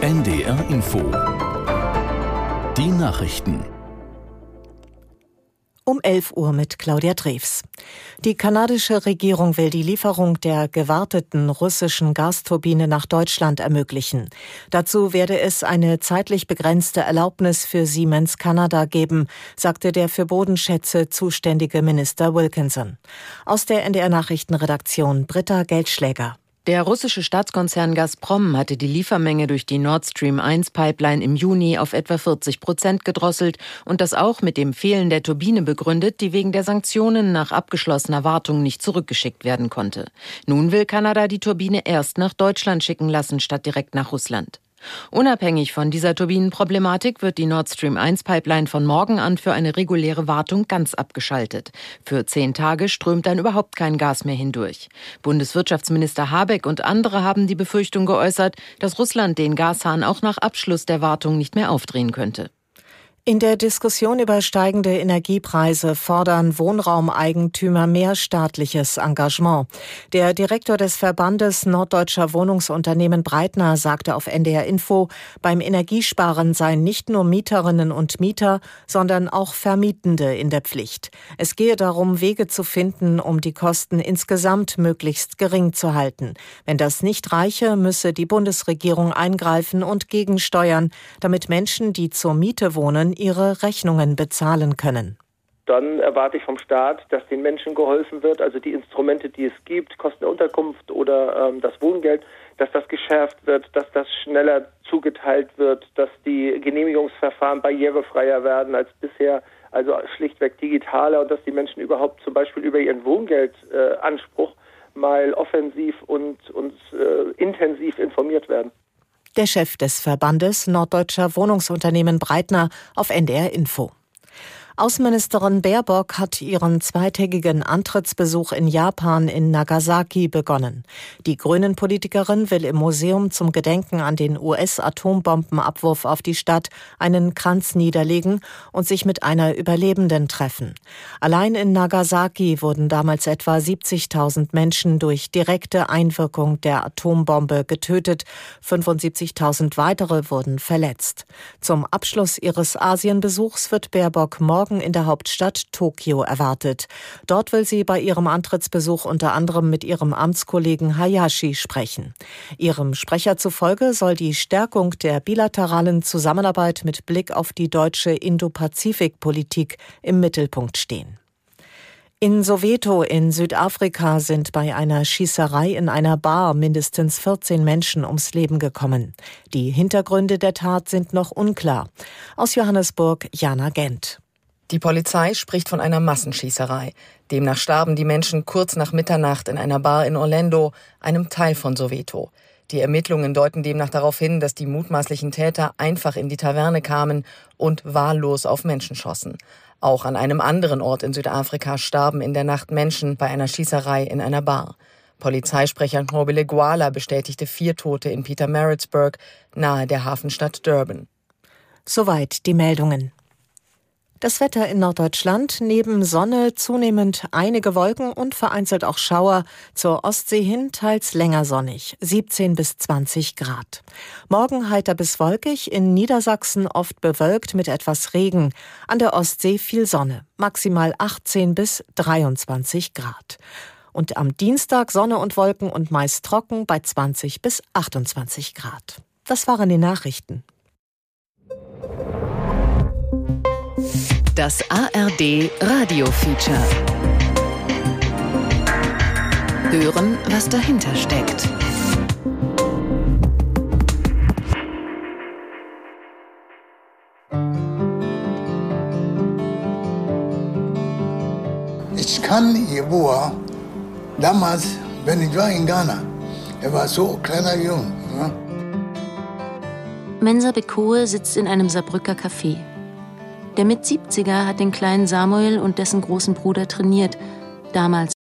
NDR Info. Die Nachrichten. Um 11 Uhr mit Claudia Drews. Die kanadische Regierung will die Lieferung der gewarteten russischen Gasturbine nach Deutschland ermöglichen. Dazu werde es eine zeitlich begrenzte Erlaubnis für Siemens Kanada geben, sagte der für Bodenschätze zuständige Minister Wilkinson. Aus der NDR Nachrichtenredaktion Britta Geldschläger. Der russische Staatskonzern Gazprom hatte die Liefermenge durch die Nord Stream 1 Pipeline im Juni auf etwa 40% gedrosselt und das auch mit dem Fehlen der Turbine begründet, die wegen der Sanktionen nach abgeschlossener Wartung nicht zurückgeschickt werden konnte. Nun will Kanada die Turbine erst nach Deutschland schicken lassen, statt direkt nach Russland. Unabhängig von dieser Turbinenproblematik wird die Nord Stream 1 Pipeline von morgen an für eine reguläre Wartung ganz abgeschaltet. Für 10 Tage strömt dann überhaupt kein Gas mehr hindurch. Bundeswirtschaftsminister Habeck und andere haben die Befürchtung geäußert, dass Russland den Gashahn auch nach Abschluss der Wartung nicht mehr aufdrehen könnte. In der Diskussion über steigende Energiepreise fordern Wohnraumeigentümer mehr staatliches Engagement. Der Direktor des Verbandes Norddeutscher Wohnungsunternehmen Breitner sagte auf NDR Info, beim Energiesparen seien nicht nur Mieterinnen und Mieter, sondern auch Vermietende in der Pflicht. Es gehe darum, Wege zu finden, um die Kosten insgesamt möglichst gering zu halten. Wenn das nicht reiche, müsse die Bundesregierung eingreifen und gegensteuern, damit Menschen, die zur Miete wohnen, ihre Rechnungen bezahlen können. Dann erwarte ich vom Staat, dass den Menschen geholfen wird, also die Instrumente, die es gibt, Kosten der Unterkunft oder das Wohngeld, dass das geschärft wird, dass das schneller zugeteilt wird, dass die Genehmigungsverfahren barrierefreier werden als bisher, also schlichtweg digitaler und dass die Menschen überhaupt zum Beispiel über ihren Wohngeldanspruch mal offensiv und intensiv informiert werden. Der Chef des Verbandes Norddeutscher Wohnungsunternehmen Breitner auf NDR Info. Außenministerin Baerbock hat ihren zweitägigen Antrittsbesuch in Japan in Nagasaki begonnen. Die Grünen-Politikerin will im Museum zum Gedenken an den US-Atombombenabwurf auf die Stadt einen Kranz niederlegen und sich mit einer Überlebenden treffen. Allein in Nagasaki wurden damals etwa 70.000 Menschen durch direkte Einwirkung der Atombombe getötet. 75.000 weitere wurden verletzt. Zum Abschluss ihres Asienbesuchs wird Baerbock morgen in der Hauptstadt Tokio erwartet. Dort will sie bei ihrem Antrittsbesuch unter anderem mit ihrem Amtskollegen Hayashi sprechen. Ihrem Sprecher zufolge soll die Stärkung der bilateralen Zusammenarbeit mit Blick auf die deutsche Indo-Pazifik-Politik im Mittelpunkt stehen. In Soweto in Südafrika sind bei einer Schießerei in einer Bar mindestens 14 Menschen ums Leben gekommen. Die Hintergründe der Tat sind noch unklar. Aus Johannesburg, Jana Gent. Die Polizei spricht von einer Massenschießerei. Demnach starben die Menschen kurz nach Mitternacht in einer Bar in Orlando, einem Teil von Soweto. Die Ermittlungen deuten demnach darauf hin, dass die mutmaßlichen Täter einfach in die Taverne kamen und wahllos auf Menschen schossen. Auch an einem anderen Ort in Südafrika starben in der Nacht Menschen bei einer Schießerei in einer Bar. Polizeisprecher Nobile Gwala bestätigte 4 Tote in Pietermaritzburg, nahe der Hafenstadt Durban. Soweit die Meldungen. Das Wetter in Norddeutschland, neben Sonne zunehmend einige Wolken und vereinzelt auch Schauer, zur Ostsee hin teils länger sonnig, 17 bis 20 Grad. Morgen heiter bis wolkig, in Niedersachsen oft bewölkt mit etwas Regen, an der Ostsee viel Sonne, maximal 18 bis 23 Grad. Und am Dienstag Sonne und Wolken und meist trocken bei 20 bis 28 Grad. Das waren die Nachrichten. Das ARD Radio-Feature. Hören, was dahinter steckt. Ich kann Jeboa, damals, wenn ich war in Ghana, er war so ein kleiner Junge. Ja? Mensa Bekoe sitzt in einem Saarbrücker Café. Der Mit-70er hat den kleinen Samuel und dessen großen Bruder trainiert, damals